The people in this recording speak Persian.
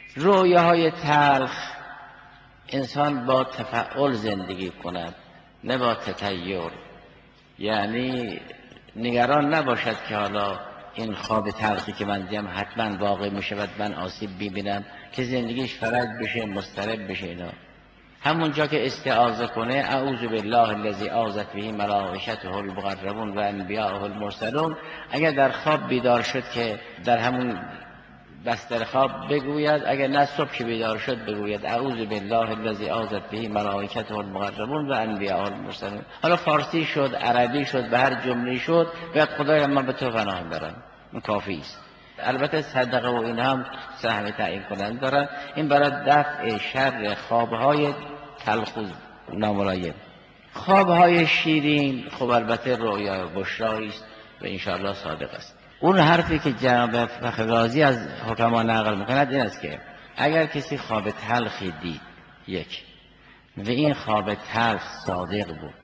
رویاهای تلخ انسان با تفعل زندگی کند نه با تطیر، یعنی نگران نباشد که حالا این خواب تلخی که من دیدم حتما واقع می شود، من آسیب ببینم، که زندگیش فرج بشه، مضطرب بشه. اینا همونجا که استعاذه کنه اعوذ بالله الذی آذت به ملائکته المقربون و انبیاءه المرسلون، اگر در خواب بیدار شد که در همون بستر خواب بگوید، اگر نه صبح که بیدار شد بگوید اعوذ بالله الذی آذت به ملائکته المقربون و انبیاء المرسلون. حالا فارسی شد، عربی شد، به هر جمله شد، باید خدایا من به تو پناه برم، این کافی است. البته صدقه و این هم سهم تعیین کننده دارن. این برای دفع شر خوابهای تلخ و ناملایم. خوابهای شیرین خب البته رویا بشرایی است و انشاءالله صادق است. اون حرفی که جناب فخررازی از حکما نقل میکند این است که اگر کسی خواب تلخی دید یک و این خواب تلخ صادق بود